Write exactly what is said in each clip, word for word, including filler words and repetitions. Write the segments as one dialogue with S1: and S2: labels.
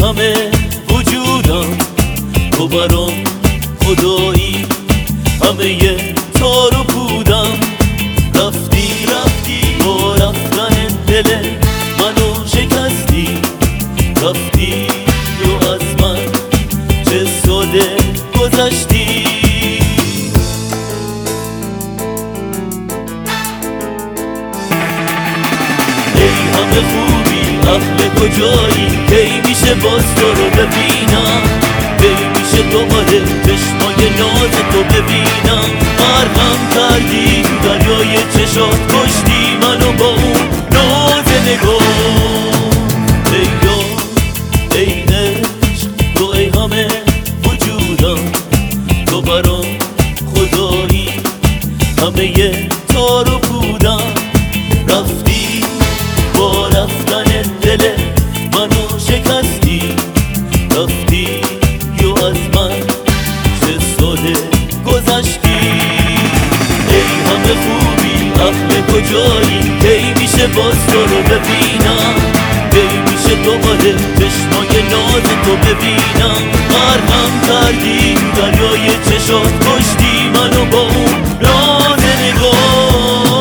S1: همه وجودم تو برام خدایی، همه تار و پودم. رفتی رفتی با رفتن دل منو شکستی، رفتی و از من چه ساده گذشتی. ای همه خوبی اهل کجایی، کی میشه باز تو رو ببینم، کی میشه دوباره چشمای ناز تو ببینم. غرقم کردی تو دریای چشات، کشتی منو با اون ناز نگاه. ای یار ای عشق تو، ای همه وجودم تو برام خدایی، همه تار و پودم. رفتی با رفتن دل منو شکستی، رفتی و از من چه ساده گذشتی. ای همه خوبی اهل کجایی، کی میشه باز تو رو ببینم، کی میشه دوباره چشمای ناز تو ببینم. غرقم کردی دریای چشات، کشتی منو با اون ناز نگاه.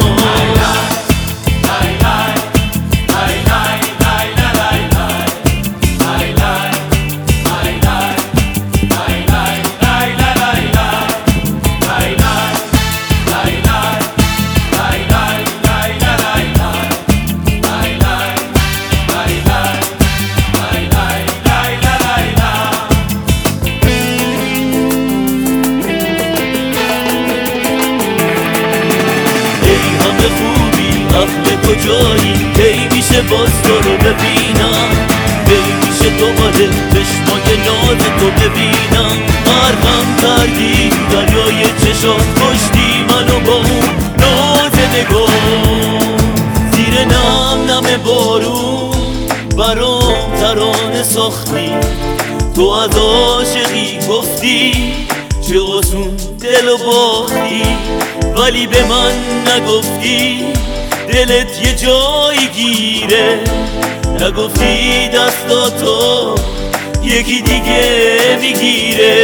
S1: اهل کجایی، کی میشه باز تو رو ببینم، کی میشه دوباره چشمای ناز تو ببینم. غرقم کردی دریای چشات، کشتی منو با اون ناز نگاه. زیر نم نم بارون برام ترانه ساختی، تو از عاشقی گفتی چه آسون دلو باختی، ولی به من نگفتی دلت یه جایی گیره، نگفتی دستاتو یکی دیگه میگیره.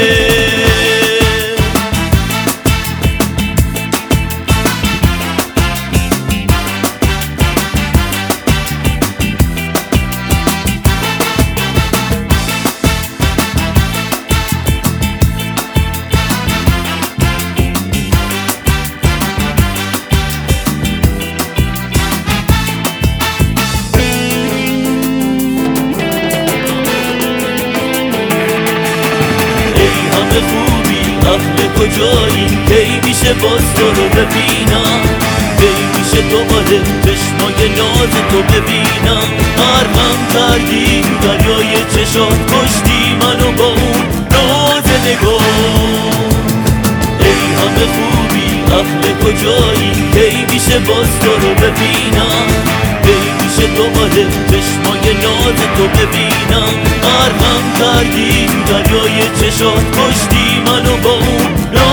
S1: اهل کجایی، کی میشه باز تو رو ببینم، کی میشه دوباره چشمای ناز تو ببینم. غرقم کردی دریای چشات، کشتی منو با اون ناز نگاه. ای همه خوبی اهل کجایی، کی میشه باز تو رو ببینم، کی میشه دوباره چشمای ناز تو ببینم. غرقم کردی دریای چشات، کشتی منو با اون